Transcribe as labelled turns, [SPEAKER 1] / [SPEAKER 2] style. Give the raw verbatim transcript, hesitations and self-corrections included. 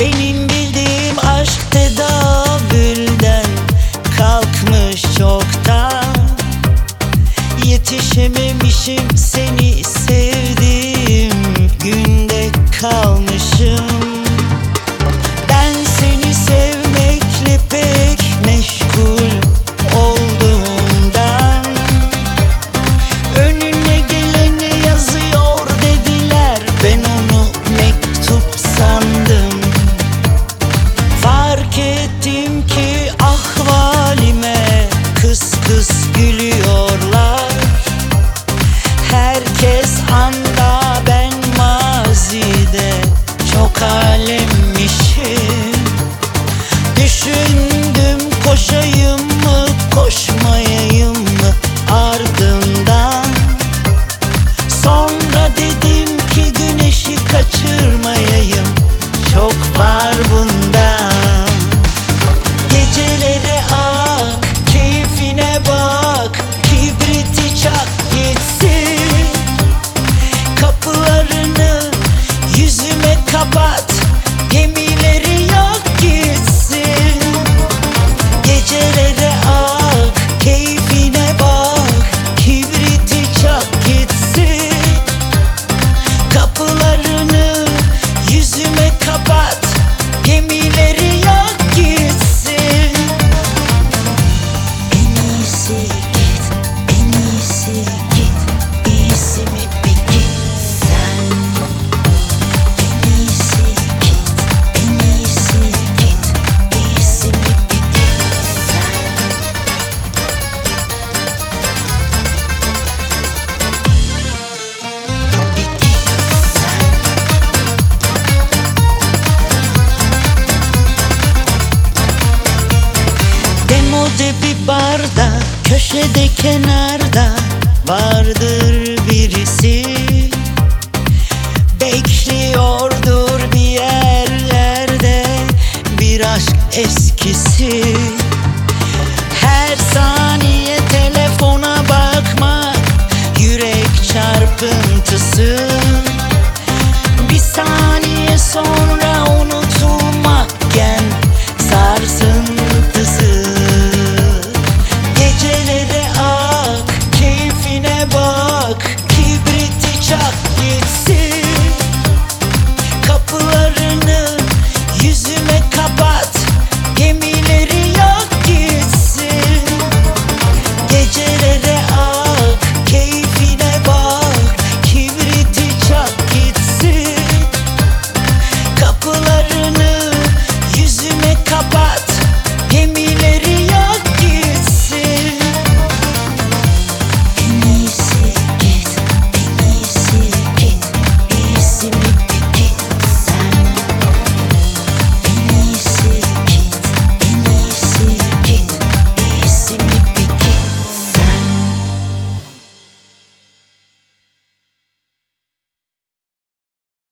[SPEAKER 1] Benim bildiğim aşk tedavülden kalkmış çoktan. Yetişememişim, seni sevdiğim günde kalmışım. Ben seni sevmekle pek meşgul olduğumdan önüne geleni yazıyor dediler, ben onu mektup sandım. Fark ettim ki ahvalime kıs kıs gülüyorlar. Herkes anda, ben mazide çok alemmişim. Düşündüm, koşayım mı koşmayayım mı ardından. Sonra dedim ki güneşi kaçırmayayım, çok var bundan. Gecelere ak, keyfine bak, kibriti çak gitsin. Kapılarını yüzüme kapat, gemileri yak gitsin. Gecelere ak, keyfine bak, kibriti çak gitsin. Kapılarını yüzüme kapat, gemileri yak gitsin. En iyisi git, en iyisi git, iyisi mi bir git sen. En iyisi git, en iyisi git, iyisi mi bir git sen. Bir git sen. Demode bir barda, köşede kenarda vardır birisi. Bekliyordur bir yerlerde bir aşk eskisi. Her saniye telefona bakmak yürek çarpıntısı. Bir saniye sonra unutulmakken sarsıntısı. Gecelere ak, keyfine bak, kibriti çak